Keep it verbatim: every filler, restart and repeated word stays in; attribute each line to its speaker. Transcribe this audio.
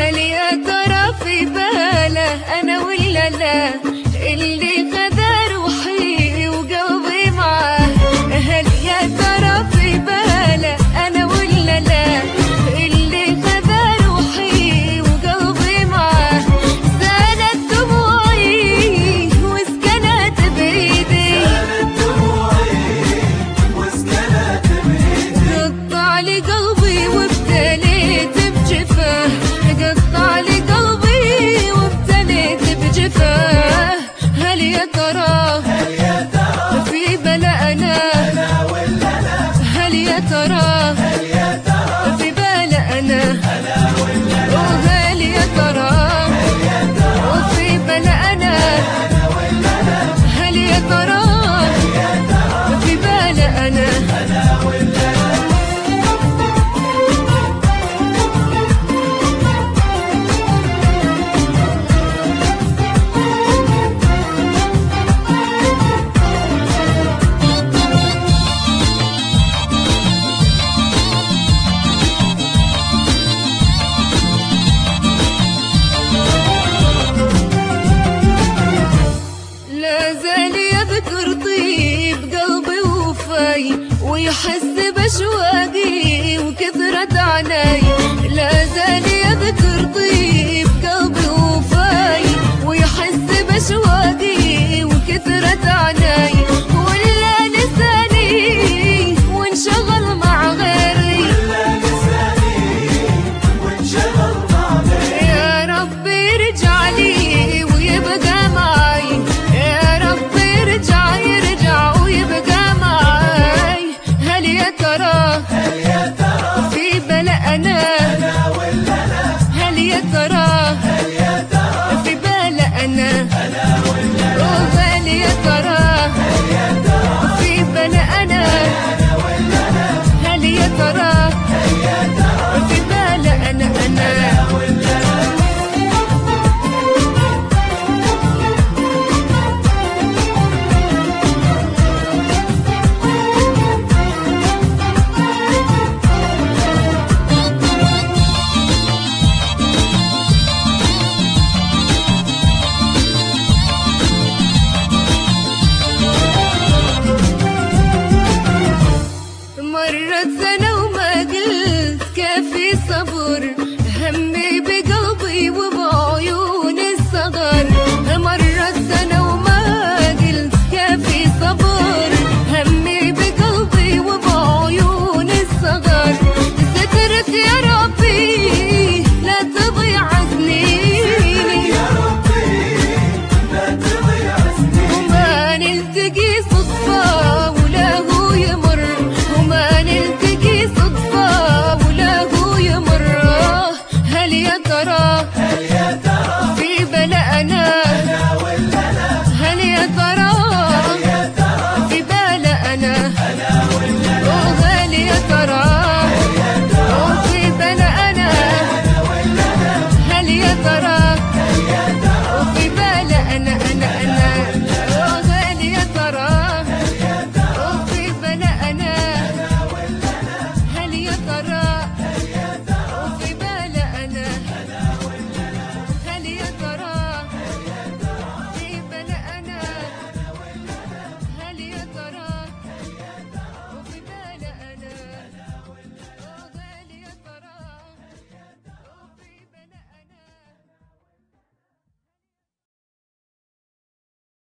Speaker 1: هل يا ترى في باله أنا ولا لا اللي خذا روحي وقلبي معاه؟ هل يا ترى في باله أنا ولا لا اللي خذا روحي وقلبي معاه؟ سالت دموعي وسكنت بإيدي، قطع لي قلبي وابتليت بجفاه، قطع لي قلبي وابتليت بجفاه. هل يا ترى في بلا أنا؟ هل يا ترى في بلا أنا؟ وهل يا ترى في بلا أنا؟ هل يا ترى في بلا أنا؟ ويحس بأشواقي وكثرة عناي، لا زال يذكر طيب قلبي وفاي، ويحس بأشواقي وكثرة عناي، ولا لساني وانشغل مع غيري، يا ربي ارجع لي ويبقى معي، يا ربي ارجع يرجع ويبقى معي. هل يا ترى في بلا أنا؟ هل يا ترى في بلا أنا؟ وهل يا ترى في بلا أنا؟ هل يا ترى في بلا أنا؟ أنا مرت سنة وما قلت كافي صبر، همي بقلبي وبعيون الصغر. مرت سنة وما قلت كافي صبر، همي بقلبي وبعيون الصغر. سترك يا ربي لا تضيع سنيني، وما نلتقي صدفة